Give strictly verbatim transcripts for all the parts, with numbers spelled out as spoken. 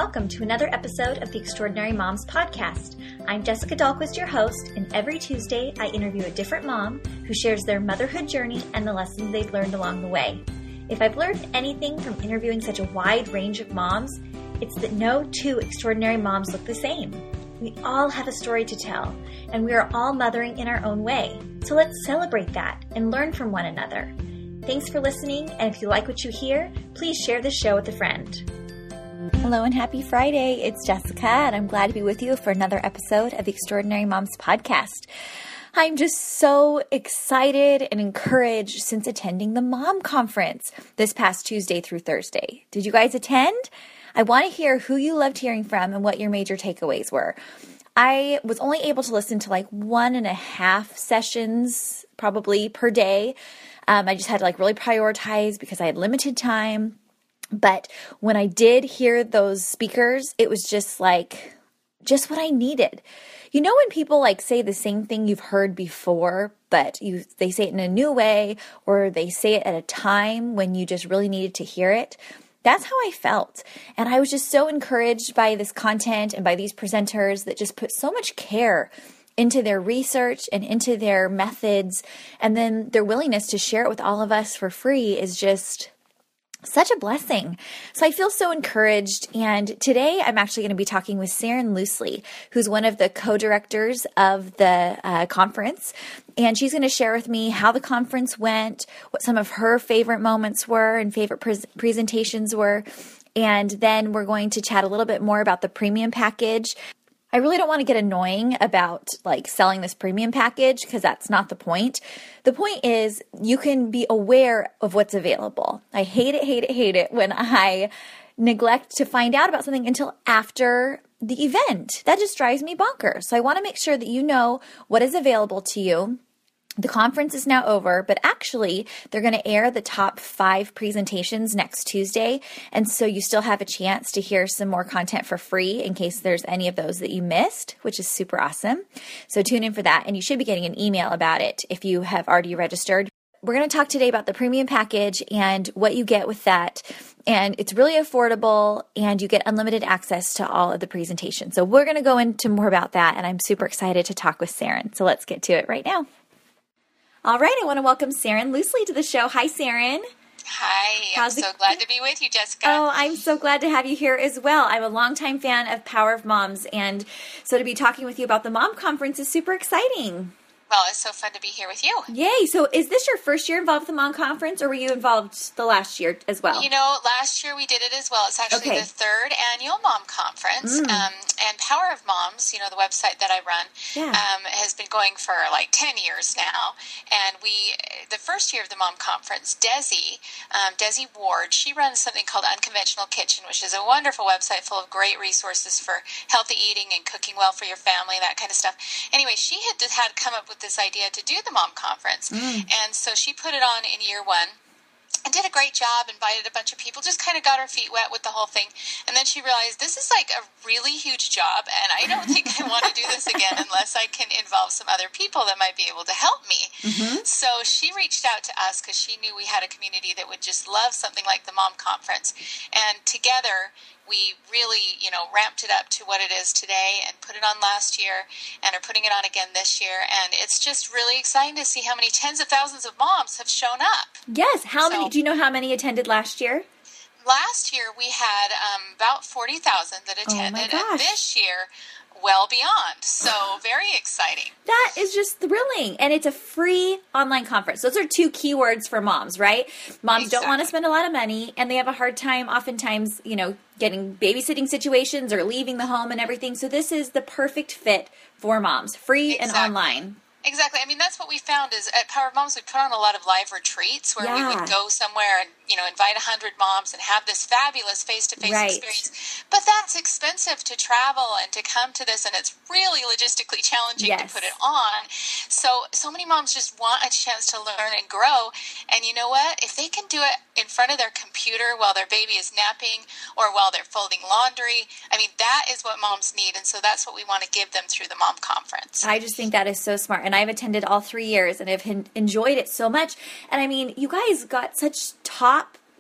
welcome to another episode of the Extraordinary Moms Podcast. I'm Jessica Dahlquist, your host, and every Tuesday I interview a different mom who shares their motherhood journey and the lessons they've learned along the way. If I've learned anything from interviewing such a wide range of moms, it's that no two extraordinary moms look the same. We all have a story to tell, and we are all mothering in our own way. So let's celebrate that and learn from one another. Thanks for listening, and if you like what you hear, please share this show with a friend. Hello and happy Friday. It's Jessica, and I'm glad to be with you for another episode of the Extraordinary Moms Podcast. I'm just so excited and encouraged since attending the Mom Conference this past Tuesday through Thursday. Did you guys attend? I want to hear who you loved hearing from and what your major takeaways were. I was only able to listen to like one and a half sessions probably per day. Um, I just had to like really prioritize because I had limited time. But when I did hear those speakers, it was just like, just what I needed. You know, when people like say the same thing you've heard before, but you they say it in a new way, or they say it at a time when you just really needed to hear it. That's how I felt. And I was just so encouraged by this content and by these presenters that just put so much care into their research and into their methods. And then their willingness to share it with all of us for free is just such a blessing. So I feel so encouraged. And today I'm actually going to be talking with Saren Loosely, who's one of the co-directors of the uh, conference. And she's going to share with me how the conference went, what some of her favorite moments were and favorite pre- presentations were. And then we're going to chat a little bit more about the premium package. I really don't want to get annoying about like selling this premium package because that's not the point. The point is you can be aware of what's available. I hate it, hate it, hate it when I neglect to find out about something until after the event. That just drives me bonkers. So I want to make sure that you know what is available to you. The conference is now over, but actually they're going to air the top five presentations next Tuesday. And so you still have a chance to hear some more content for free in case there's any of those that you missed, which is super awesome. So tune in for that. And you should be getting an email about it if you have already registered. We're going to talk today about the premium package and what you get with that. And it's really affordable and you get unlimited access to all of the presentations. So we're going to go into more about that. And I'm super excited to talk with Saren. So let's get to it right now. All right, I want to welcome Saren Loosely to the show. Hi, Saren. Hi, How's I'm so it? glad to be with you, Jessica. Oh, I'm so glad to have you here as well. I'm a longtime fan of Power of Moms, and so to be talking with you about the Mom Conference is super exciting. Well, it's so fun to be here with you. Yay. So is this your first year involved with the Mom Conference, or were you involved the last year as well? You know, last year we did it as well. It's actually Okay. the third annual Mom Conference. Mm. Um, and Power of Moms, you know, the website that I run, Yeah. um, has been going for like ten years now. And we, the first year of the Mom Conference, Desi, um, Desi Ward, she runs something called Unconventional Kitchen, which is a wonderful website full of great resources for healthy eating and cooking well for your family, that kind of stuff. Anyway, she had had come up with this idea to do the Mom Conference. Mm. And so she put it on in year one and did a great job, invited a bunch of people, just kind of got her feet wet with the whole thing. And then she realized this is like a really huge job, and I don't think I want to do this again unless I can involve some other people that might be able to help me. Mm-hmm. So she reached out to us because she knew we had a community that would just love something like the Mom Conference. And together, we really, you know, ramped it up to what it is today and put it on last year and are putting it on again this year. And it's just really exciting to see how many tens of thousands of moms have shown up. Yes. How So- many? Do you know how many attended last year? Last year, we had um, about forty thousand that attended, gosh. and this year, well beyond. So very exciting. That is just thrilling. And it's a free online conference. Those are two keywords for moms, right? Moms don't want to Exactly. spend a lot of money, and they have a hard time oftentimes, you know, getting babysitting situations or leaving the home and everything. So this is the perfect fit for moms, free and Exactly. online. Exactly. I mean, that's what we found is at Power of Moms, we put on a lot of live retreats where we Yeah. would go somewhere and, you know, invite one hundred moms and have this fabulous face-to-face Right. experience. But that's expensive to travel and to come to this, and it's really logistically challenging Yes. to put it on. So, so many moms just want a chance to learn and grow. And you know what? If they can do it in front of their computer while their baby is napping or while they're folding laundry, I mean, that is what moms need. And so that's what we want to give them through the Mom Conference. I just think that is so smart. And I've attended all three years and I've enjoyed it so much. And I mean, you guys got such top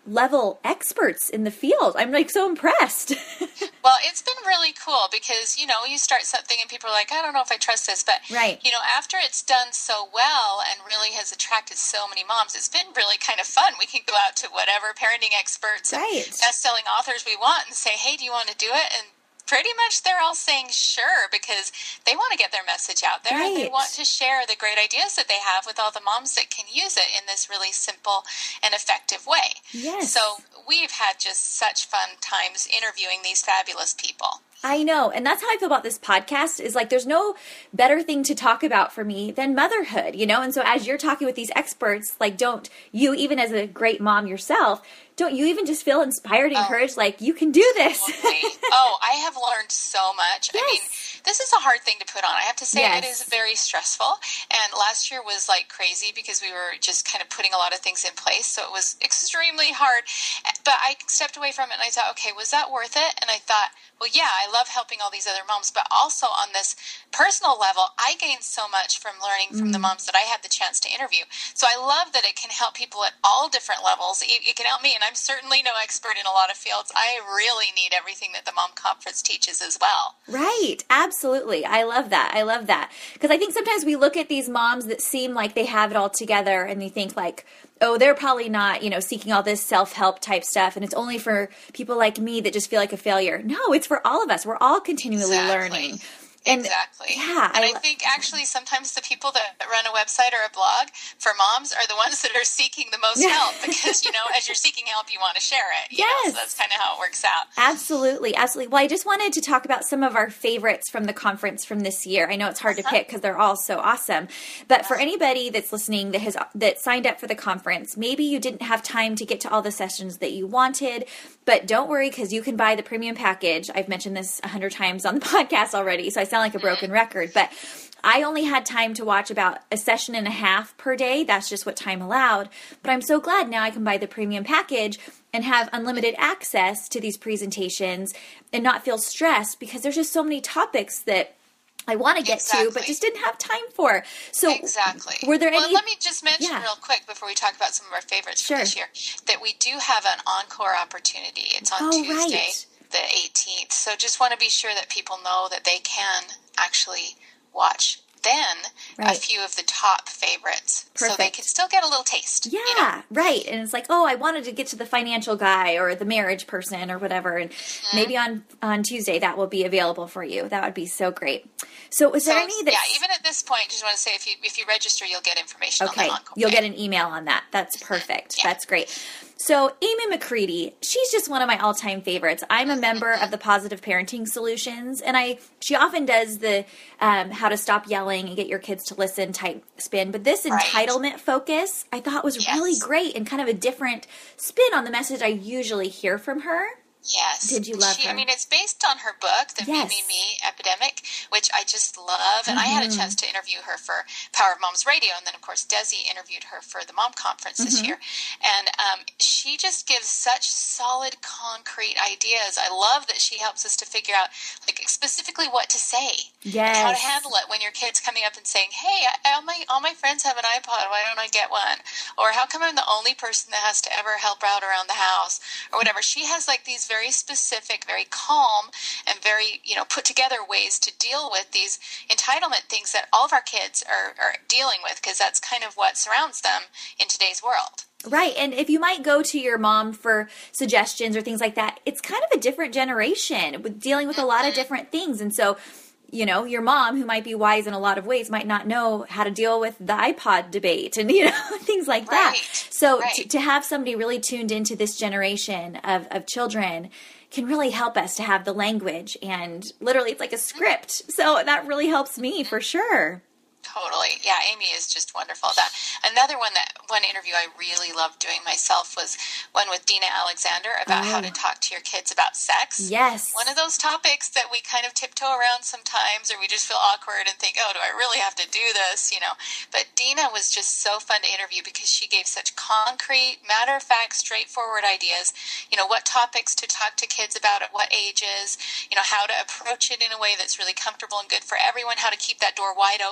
level experts in the field. I'm like so impressed. Well, it's been really cool because, you know, you start something and people are like, I don't know if I trust this. But, right. you know, after it's done so well and really has attracted so many moms, it's been really kind of fun. We can go out to whatever parenting experts right. and best-selling authors we want and say, hey, do you want to do it? And pretty much they're all saying sure because they want to get their message out there. Right. And they want to share the great ideas that they have with all the moms that can use it in this really simple and effective way. Yes. So we've had just such fun times interviewing these fabulous people. I know. And that's how I feel about this podcast is like, there's no better thing to talk about for me than motherhood, you know? And so as you're talking with these experts, like, don't you, even as a great mom yourself, don't you even just feel inspired and encouraged, oh, like, you can do this? Oh, I have learned so much. Yes. I mean, this is a hard thing to put on. I have to say yes. it is very stressful. And last year was like crazy because we were just kind of putting a lot of things in place. So it was extremely hard. But I stepped away from it and I thought, okay, was that worth it? And I thought, well, yeah, I love helping all these other moms. But also on this personal level, I gained so much from learning from mm. the moms that I had the chance to interview. So I love that it can help people at all different levels. It, it can help me. And I'm certainly no expert in a lot of fields. I really need everything that the Mom Conference teaches as well. Right. Absolutely. I love that. I love that. Because I think sometimes we look at these moms that seem like they have it all together and they think like, oh, they're probably not, you know, seeking all this self-help type stuff. And it's only for people like me that just feel like a failure. No, it's for all of us. We're all continually exactly. learning. And, exactly. Yeah. And I, I think actually sometimes the people that run a website or a blog for moms are the ones that are seeking the most help because, you know, as you're seeking help, you want to share it. You yes. know, so that's kind of how it works out. Absolutely. Absolutely. Well, I just wanted to talk about some of our favorites from the conference from this year. I know it's hard uh-huh. to pick because they're all so awesome. But uh-huh. for anybody that's listening that has that signed up for the conference, maybe you didn't have time to get to all the sessions that you wanted, but don't worry because you can buy the premium package. I've mentioned this a hundred times on the podcast already, so I sound like a broken record. But I only had time to watch about a session and a half per day. That's just what time allowed. But I'm so glad now I can buy the premium package and have unlimited access to these presentations and not feel stressed because there's just so many topics that I want to get exactly. to, but just didn't have time for. So exactly. Were there well, any? Let me just mention yeah. real quick before we talk about some of our favorites sure. from this year that we do have an encore opportunity. It's on oh, Tuesday, right. the eighteenth. So just want to be sure that people know that they can actually watch then right. a few of the top favorites. Perfect. So they can still get a little taste. Yeah, you know? right. And it's like, oh, I wanted to get to the financial guy or the marriage person or whatever. And mm-hmm. maybe on, on Tuesday that will be available for you. That would be so great. So is so, there any that... Yeah, even at this point, just want to say if you if you register, you'll get information okay. on the encore. You'll get an email on that. That's perfect. Yeah. That's great. So Amy McCready, she's just one of my all-time favorites. I'm a member of the Positive Parenting Solutions, and I she often does the um, how to stop yelling and get your kids to listen type spin. But this right. entitlement focus I thought was yes. really great and kind of a different spin on the message I usually hear from her. Yes. Did you love she, her? I mean, it's based on her book, The yes. Me, Me, Me Epidemic, which I just love. And mm-hmm. I had a chance to interview her for Power of Moms Radio. And then, of course, Desi interviewed her for the Mom Conference this mm-hmm. year. And um, she just gives such solid, concrete ideas. I love that she helps us to figure out, like, specifically what to say. Yes. And how to handle it when your kid's coming up and saying, hey, I, all, my, all my friends have an iPod. Why don't I get one? Or how come I'm the only person that has to ever help out around the house? Or whatever. She has, like, these very specific, very calm, and very, you know, put together ways to deal with these entitlement things that all of our kids are, are dealing with, because that's kind of what surrounds them in today's world. Right. And if you might go to your mom for suggestions or things like that, it's kind of a different generation with dealing with mm-hmm. a lot of different things. And so, you know, your mom, who might be wise in a lot of ways, might not know how to deal with the iPod debate and, you know, things like that. Right. So right. to, to have somebody really tuned into this generation of, of children can really help us to have the language, and literally it's like a script. So that really helps me for sure. Totally. Yeah, Amy is just wonderful. That another one that one interview I really loved doing myself was one with Dina Alexander about oh. how to talk to your kids about sex. Yes. One of those topics that we kind of tiptoe around sometimes, or we just feel awkward and think, oh, do I really have to do this? You know, but Dina was just so fun to interview because she gave such concrete, matter-of-fact, straightforward ideas. You know, what topics to talk to kids about at what ages, you know, how to approach it in a way that's really comfortable and good for everyone, how to keep that door wide open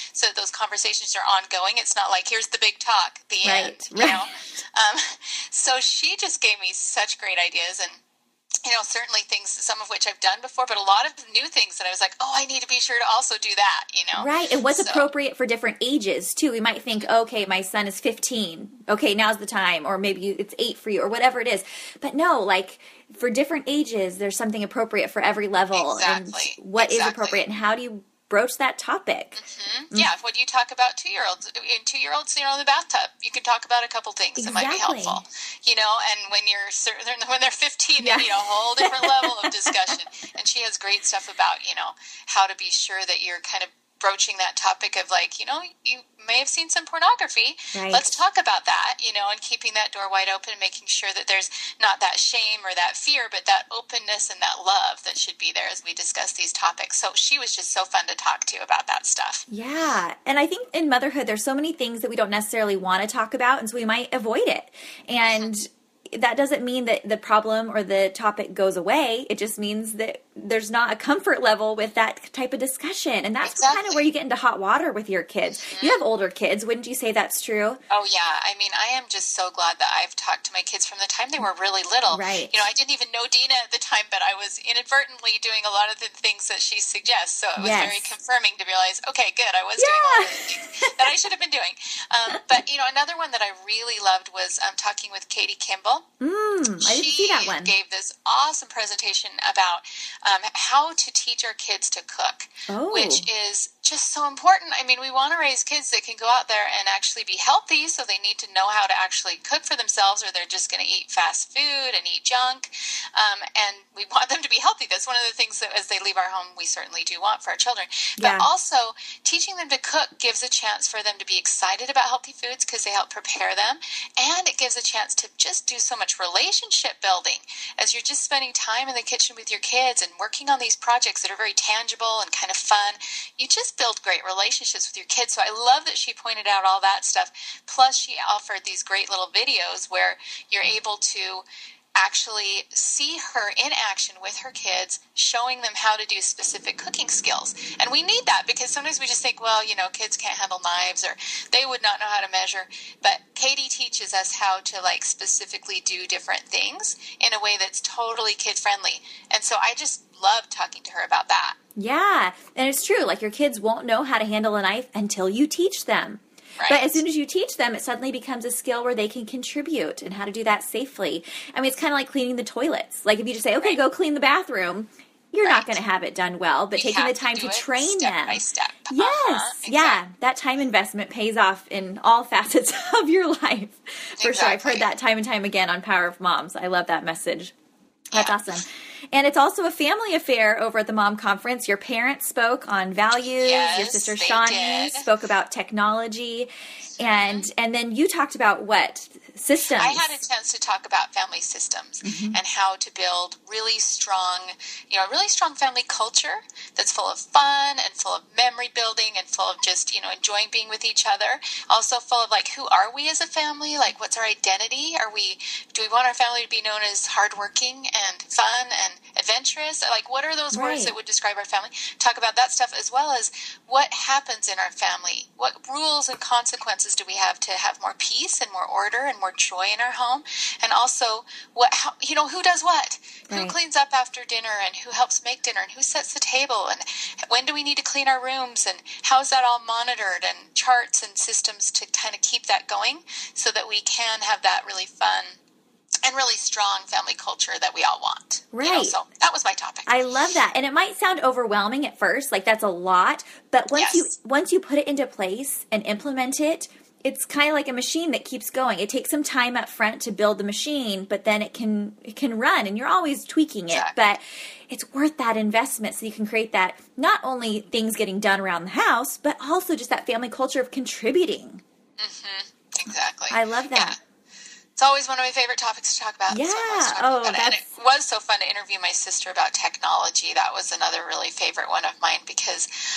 so that those conversations are ongoing. It's not like, here's the big talk, the right. end, you right. know? Um, so she just gave me such great ideas, and you know, certainly things, some of which I've done before, but a lot of new things that I was like, oh, I need to be sure to also do that, you know? Right. And what's so, appropriate for different ages, too. We might think, okay, my son is fifteen. Okay, now's the time. Or maybe it's eight for you, or whatever it is. But no, like, for different ages, there's something appropriate for every level. Exactly. And what exactly. is appropriate, and how do you broach that topic? Mm-hmm. Mm-hmm. Yeah, when you talk about two-year-olds, in two-year-olds, you know, in the bathtub, you can talk about a couple things exactly. that might be helpful, you know, and when you're when they're fifteen, yeah. they need a whole different level of discussion. And she has great stuff about, you know, how to be sure that you're kind of broaching that topic of like, you know, you may have seen some pornography. Right. Let's talk about that, you know, and keeping that door wide open and making sure that there's not that shame or that fear, but that openness and that love that should be there as we discuss these topics. So she was just so fun to talk to about that stuff. Yeah. And I think in motherhood, there's so many things that we don't necessarily want to talk about, and so we might avoid it. And mm-hmm. that doesn't mean that the problem or the topic goes away. It just means that there's not a comfort level with that type of discussion. And that's exactly. kind of where you get into hot water with your kids. Mm-hmm. You have older kids. Wouldn't you say that's true? Oh, yeah. I mean, I am just so glad that I've talked to my kids from the time they were really little. Right. You know, I didn't even know Dina at the time, but I was inadvertently doing a lot of the things that she suggests. So it was yes. very confirming to realize, okay, good, I was yeah. doing all the things that I should have been doing. Um, but, you know, another one that I really loved was um, talking with Katie Kimball. Mm, I didn't see that one. She gave this awesome presentation about um, how to teach our kids to cook, oh. which is just so important. I mean, we want to raise kids that can go out there and actually be healthy, so they need to know how to actually cook for themselves, or they're just going to eat fast food and eat junk. Um, and we want them to be healthy. That's one of the things that as they leave our home, we certainly do want for our children. But yeah. also, teaching them to cook gives a chance for them to be excited about healthy foods because they help prepare them. And it gives a chance to just do so much relationship building as you're just spending time in the kitchen with your kids and working on these projects that are very tangible and kind of fun. You just build great relationships with your kids. So I love that she pointed out all that stuff. Plus, she offered these great little videos where you're able to actually see her in action with her kids, showing them how to do specific cooking skills. And we need that because sometimes we just think, well, you know, kids can't handle knives or they would not know how to measure. But Katie teaches us how to like specifically do different things in a way that's totally kid friendly. And so I just love talking to her about that. Yeah. And it's true. Like your kids won't know how to handle a knife until you teach them. Right. But as soon as you teach them, it suddenly becomes a skill where they can contribute and how to do that safely. I mean, it's kind of like cleaning the toilets. Like if you just say, okay, right. go clean the bathroom, you're right. not going to have it done well. But we taking the time to, to train step them. By step. Yes. Uh-huh. Exactly. Yeah. That time investment pays off in all facets of your life. For exactly. sure. I've heard that time and time again on Power of Moms. I love that message. That's yeah. awesome. And it's also a family affair over at the Mom Conference. Your parents spoke on values. Yes, your sister they Shawnee did. spoke about technology. And and then you talked about what? Systems. I had a chance to talk about family systems mm-hmm. and how to build really strong, you know, a really strong family culture that's full of fun and full of memory building and full of just, you know, enjoying being with each other. Also full of like, who are we as a family? Like, what's our identity? Are we, do we want our family to be known as hardworking and fun and adventurous? Like, what are those right. words that would describe our family? Talk about that stuff as well as what happens in our family. What rules and consequences do we have to have more peace and more order and more joy in our home? And also, what how, you know, who does what? Right. Who cleans up after dinner and who helps make dinner and who sets the table and when do we need to clean our rooms and how is that all monitored and charts and systems to kind of keep that going so that we can have that really fun and really strong family culture that we all want. Right. You know, so that was my topic. I love that. And it might sound overwhelming at first, like that's a lot, but once yes. you once you put it into place and implement it, it's kind of like a machine that keeps going. It takes some time up front to build the machine, but then it can it can run and you're always tweaking it. Exactly. But it's worth that investment so you can create that, not only things getting done around the house, but also just that family culture of contributing. Mm-hmm. Exactly. I love that. Yeah. It's always one of my favorite topics to talk about. Yeah. So oh, about that's... it. And it was so fun to interview my sister about technology. That was another really favorite one of mine because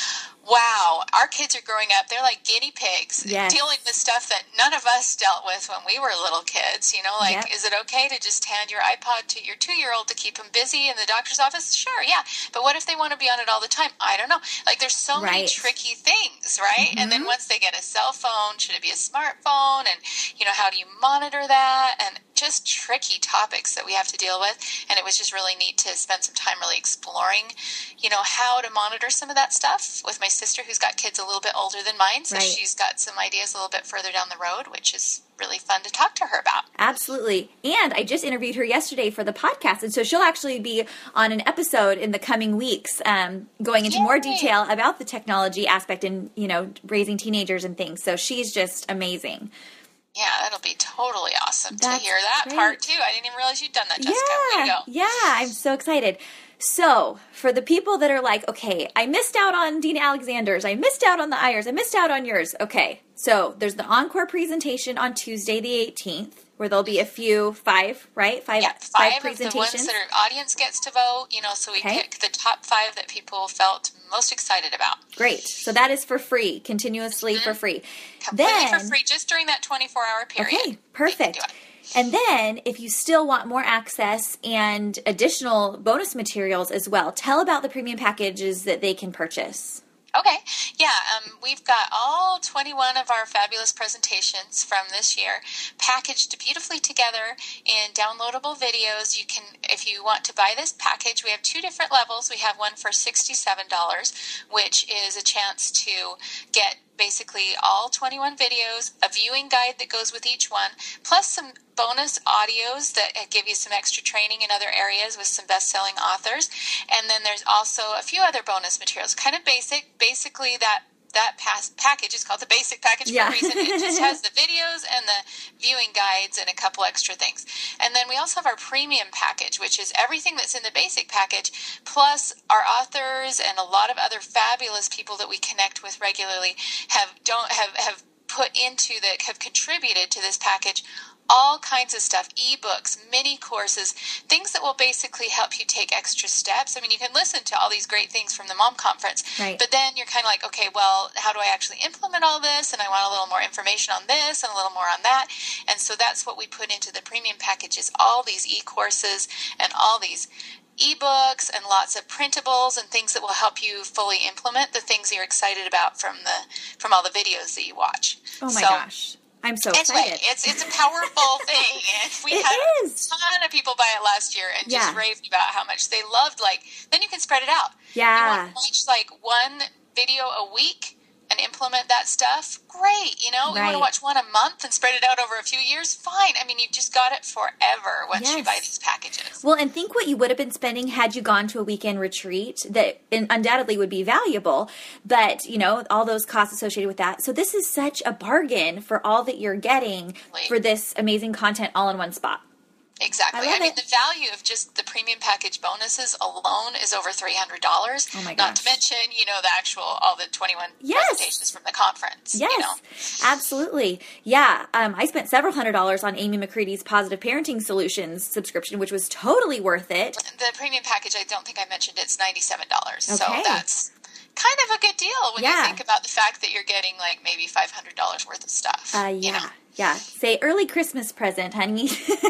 wow, our kids are growing up. They're like guinea pigs, yes. dealing with stuff that none of us dealt with when we were little kids. You know, like, yep. is it okay to just hand your iPod to your two-year-old to keep him busy in the doctor's office? Sure, yeah. But what if they want to be on it all the time? I don't know. Like, there's so right. many tricky things, right? Mm-hmm. And then once they get a cell phone, should it be a smartphone? And, you know, how do you monitor that? And just tricky topics that we have to deal with. And it was just really neat to spend some time really exploring, you know, how to monitor some of that stuff with my sister, who's got kids a little bit older than mine. So right. she's got some ideas a little bit further down the road, which is really fun to talk to her about. Absolutely. And I just interviewed her yesterday for the podcast. And so she'll actually be on an episode in the coming weeks, um, going into Yay. more detail about the technology aspect and, you know, raising teenagers and things. So she's just amazing. Yeah, that'll be totally awesome That's to hear that great. part, too. I didn't even realize you'd done that, Jessica. Yeah, Way to go. Yeah, I'm so excited. So, for the people that are like, okay, I missed out on Dina Alexander's, I missed out on the Ayers, I missed out on yours. Okay, so there's the encore presentation on Tuesday the eighteenth, where there'll be a few, five, right? Five, yeah, five, five presentations. Of the ones that our audience gets to vote, you know, so we okay. pick the top five that people felt most excited about. Great. So that is for free, continuously mm-hmm. for free. Completely then, for free, just during that twenty-four hour period. Okay, perfect. And then, if you still want more access and additional bonus materials as well, tell about the premium packages that they can purchase. Okay. Yeah, um, we've got all twenty-one of our fabulous presentations from this year packaged beautifully together in downloadable videos. You can, if you want to buy this package, we have two different levels. We have one for sixty-seven dollars, which is a chance to get basically all twenty-one videos, a viewing guide that goes with each one, plus some bonus audios that give you some extra training in other areas with some best-selling authors. And then there's also a few other bonus materials, kind of basic. Basically, that that pass package is called the basic package for yeah. a reason. It just has the videos and the viewing guides and a couple extra things. And then we also have our premium package, which is everything that's in the basic package, plus our authors and a lot of other fabulous people that we connect with regularly have don't have, have put into that have contributed to this package. All kinds of stuff, ebooks, mini courses, things that will basically help you take extra steps. I mean, you can listen to all these great things from the Mom Conference, right. but then you're kind of like, okay, well, how do I actually implement all this? And I want a little more information on this and a little more on that. And so that's what we put into the premium package is all these e-courses and all these ebooks and lots of printables and things that will help you fully implement the things you're excited about from the from all the videos that you watch. Oh my so, gosh. I'm so excited. Anyway, it's it's a powerful thing. And we it had is. a ton of people buy it last year and just yeah. raved about how much they loved. Like, then you can spread it out. Yeah. You want to watch like one video a week and implement that stuff? Great. You know, right. you want to watch one a month and spread it out over a few years? Fine. I mean, you've just got it forever once yes. you buy these packages. Well, and think what you would have been spending had you gone to a weekend retreat that undoubtedly would be valuable, but, you know, all those costs associated with that. So this is such a bargain for all that you're getting Right. for this amazing content all in one spot. Exactly. I, I mean, it. the value of just the premium package bonuses alone is over three hundred dollars. Oh my gosh. Not to mention, you know, the actual, all the twenty-one yes. presentations from the conference. Yes, you know? Absolutely. Yeah. Um, I spent several hundred dollars on Amy McCready's Positive Parenting Solutions subscription, which was totally worth it. The premium package, I don't think I mentioned, it's ninety-seven dollars. Okay. So that's kind of a good deal when yeah. you think about the fact that you're getting like maybe five hundred dollars worth of stuff. Uh, yeah. You know? Yeah. Say early Christmas present, honey.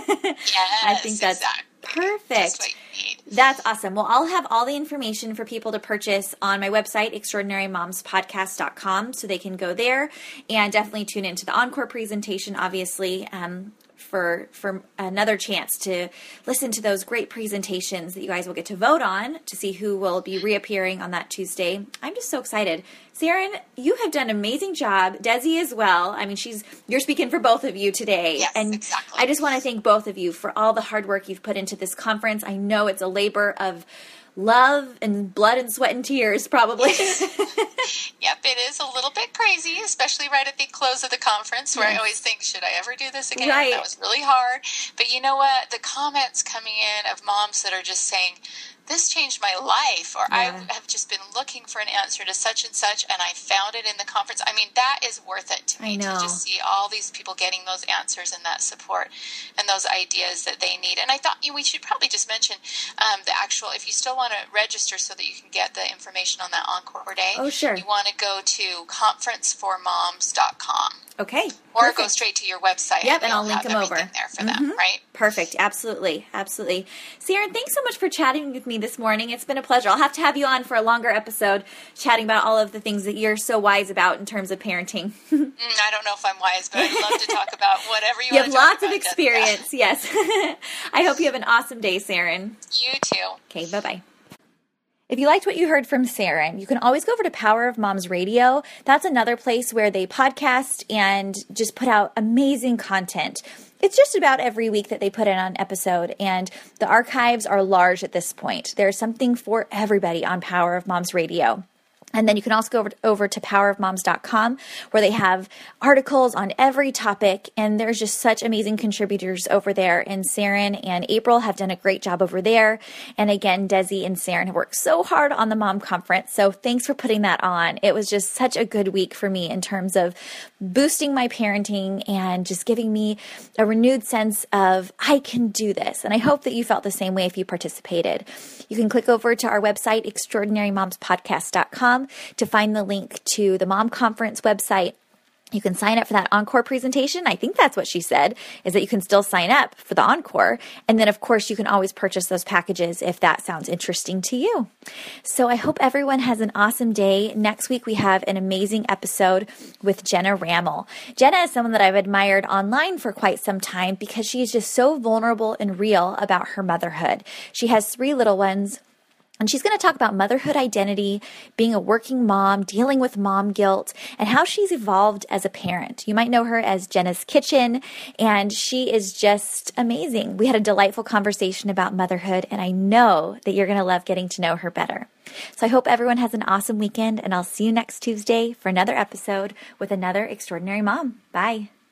Yes, I think that's exactly. perfect. Just what you need. That's awesome. Well, I'll have all the information for people to purchase on my website, extraordinary moms podcast dot com, so they can go there and definitely tune into the encore presentation, obviously, um, for for another chance to listen to those great presentations that you guys will get to vote on to see who will be reappearing on that Tuesday. I'm just so excited. Saren, you have done an amazing job. Desi as well. I mean, she's you're speaking for both of you today. Yes, and exactly. I just want to thank both of you for all the hard work you've put into this conference. I know it's a labor of love and blood and sweat and tears, probably. Yep, it is a little bit crazy, especially right at the close of the conference where yes. I always think, should I ever do this again? Right. That was really hard. But you know what? The comments coming in of moms that are just saying, this changed my life, or Yeah. I have just been looking for an answer to such and such, and I found it in the conference. I mean, that is worth it to me, I know. to just see all these people getting those answers and that support and those ideas that they need. And I thought you know, we should probably just mention um, the actual, if you still want to register so that you can get the information on that Encore Day, Oh, sure. you want to go to conference for moms dot com. Okay. Or Perfect. go straight to your website. Yep, and you'll I'll link have them over. everything there for Mhm. them, right? Perfect. Absolutely. Absolutely. Sarah, thanks so much for chatting with me this morning. It's been a pleasure. I'll have to have you on for a longer episode chatting about all of the things that you're so wise about in terms of parenting. Mm, I don't know if I'm wise, but I'd love to talk about whatever you, You want have to talk lots of about, experience. Yes. I hope you have an awesome day, Sarah. Jessica. You too. Okay. Bye-bye. If you liked what you heard from Sarah, you can always go over to Power of Moms Radio. That's another place where they podcast and just put out amazing content. It's just about every week that they put in an episode, and the archives are large at this point. There's something for everybody on Power of Moms Radio. And then you can also go over to, over to power of moms dot com, where they have articles on every topic. And there's just such amazing contributors over there. And Saren and April have done a great job over there. And again, Desi and Saren have worked so hard on the Mom Conference. So thanks for putting that on. It was just such a good week for me in terms of boosting my parenting and just giving me a renewed sense of I can do this. And I hope that you felt the same way if you participated. You can click over to our website, extraordinary moms podcast dot com, to find the link to the Mom Conference website. You can sign up for that Encore presentation. I think that's what she said, is that you can still sign up for the Encore. And then, of course, you can always purchase those packages if that sounds interesting to you. So I hope everyone has an awesome day. Next week, we have an amazing episode with Jenna Rammel. Jenna is someone that I've admired online for quite some time because she is just so vulnerable and real about her motherhood. She has three little ones. And she's going to talk about motherhood identity, being a working mom, dealing with mom guilt, and how she's evolved as a parent. You might know her as Jenna's Kitchen, and she is just amazing. We had a delightful conversation about motherhood, and I know that you're going to love getting to know her better. So I hope everyone has an awesome weekend, and I'll see you next Tuesday for another episode with another extraordinary mom. Bye.